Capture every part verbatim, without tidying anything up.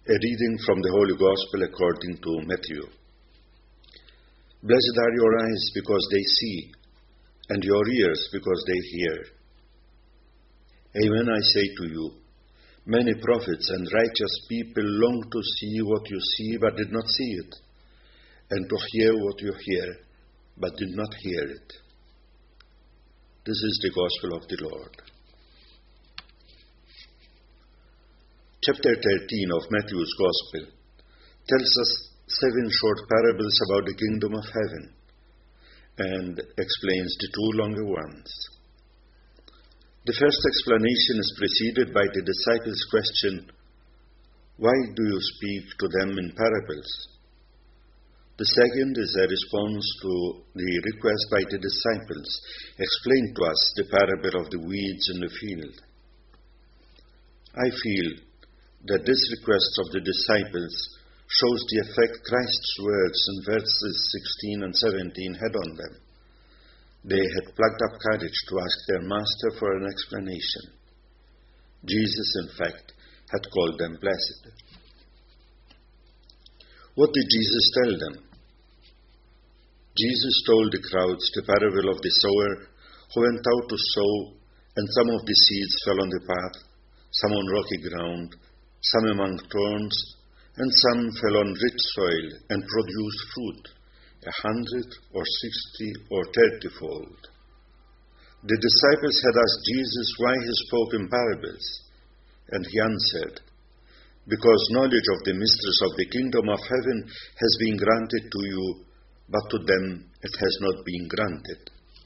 A reading from the Holy Gospel according to Matthew. Blessed are your eyes because they see, and your ears because they hear. Amen, I say to you, many prophets and righteous people long to see what you see but did not see it, and to hear what you hear but did not hear it. This is the Gospel of the Lord. Chapter thirteen of Matthew's Gospel tells us seven short parables about the kingdom of heaven and explains the two longer ones. The first explanation is preceded by the disciples' question, "Why do you speak to them in parables?" The second is a response to the request by the disciples, "Explain to us the parable of the weeds in the field." I feel that this request of the disciples shows the effect Christ's words in verses sixteen and seventeen had on them. They had plucked up courage to ask their master for an explanation. Jesus, in fact, had called them blessed. What did Jesus tell them? Jesus told the crowds the parable of the sower who went out to sow, and some of the seeds fell on the path, some on rocky ground, some among thorns, and some fell on rich soil and produced fruit, a hundred or sixty or thirty-fold. The disciples had asked Jesus why he spoke in parables, and he answered, "Because knowledge of the mysteries of the kingdom of heaven has been granted to you, but to them it has not been granted."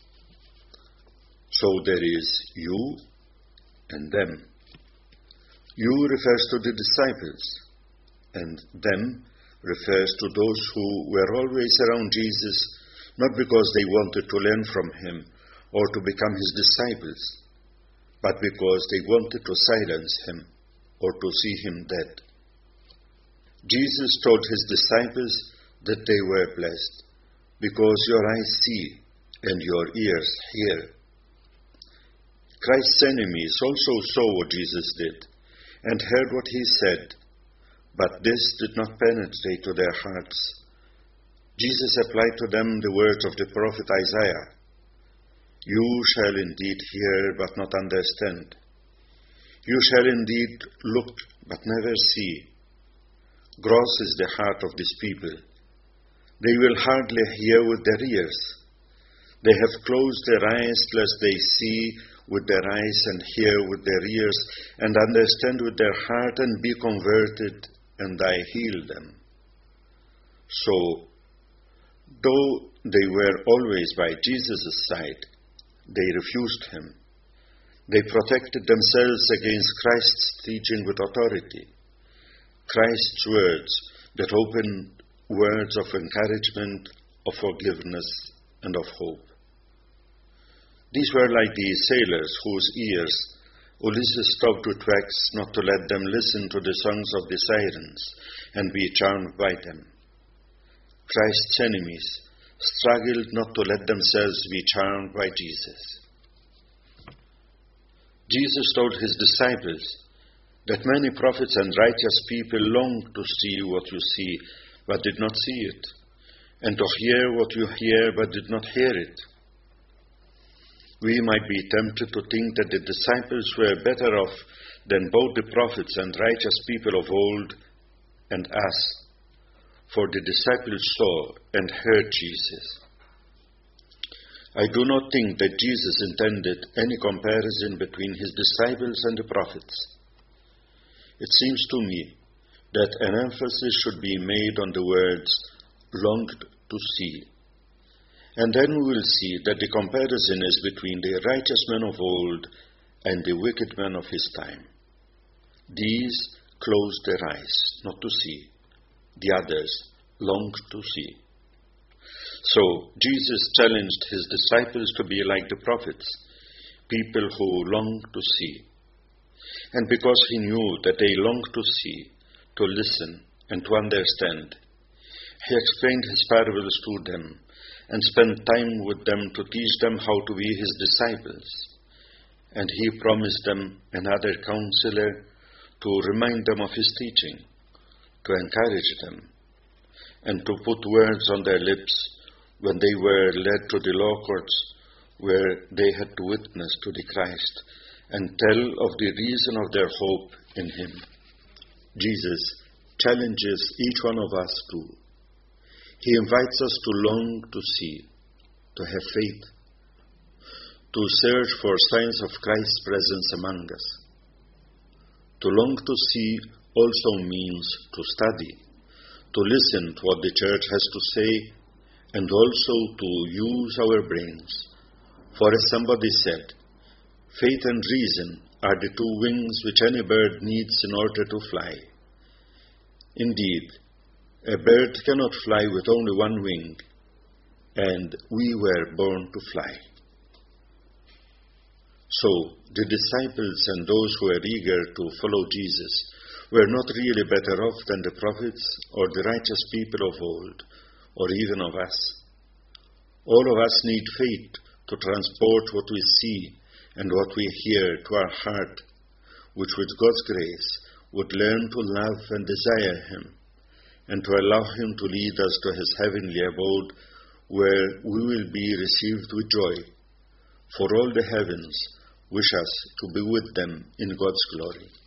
So there is you and them. You refers to the disciples, and them refers to those who were always around Jesus, not because they wanted to learn from him or to become his disciples, but because they wanted to silence him or to see him dead. Jesus told his disciples that they were blessed, because your eyes see and your ears hear. Christ's enemies also saw what Jesus did and heard what he said, but this did not penetrate to their hearts. Jesus applied to them the words of the prophet Isaiah, "You shall indeed hear, but not understand. You shall indeed look, but never see. Gross is the heart of this people. They will hardly hear with their ears. They have closed their eyes, lest they see with their eyes and hear with their ears and understand with their heart and be converted, and I heal them." So, though they were always by Jesus' side, they refused him. They protected themselves against Christ's teaching with authority. Christ's words that opened words of encouragement, of forgiveness, and of hope. These were like the sailors whose ears Ulysses stopped with wax not to let them listen to the songs of the sirens and be charmed by them. Christ's enemies struggled not to let themselves be charmed by Jesus. Jesus told his disciples that many prophets and righteous people long to see what you see, but did not see it, and to hear what you hear, but did not hear it. We might be tempted to think that the disciples were better off than both the prophets and righteous people of old and us, for the disciples saw and heard Jesus. I do not think that Jesus intended any comparison between his disciples and the prophets. It seems to me that an emphasis should be made on the words "longed to see." And then we will see that the comparison is between the righteous men of old and the wicked men of his time. These closed their eyes not to see. The others longed to see. So Jesus challenged his disciples to be like the prophets, people who long to see. And because he knew that they longed to see, to listen, and to understand, he explained his parables to them and spent time with them to teach them how to be his disciples. And he promised them another counselor to remind them of his teaching, to encourage them, and to put words on their lips when they were led to the law courts where they had to witness to the Christ and tell of the reason of their hope in him. Jesus challenges each one of us too. He invites us to long to see, to have faith, to search for signs of Christ's presence among us. To long to see also means to study, to listen to what the church has to say, and also to use our brains. For as somebody said, faith and reason are the two wings which any bird needs in order to fly. Indeed, a bird cannot fly with only one wing, and we were born to fly. So, the disciples and those who were eager to follow Jesus were not really better off than the prophets or the righteous people of old, or even of us. All of us need faith to transport what we see and what we hear to our heart, which with God's grace would learn to love and desire him, and to allow him to lead us to his heavenly abode, where we will be received with joy, for all the heavens wish us to be with them in God's glory.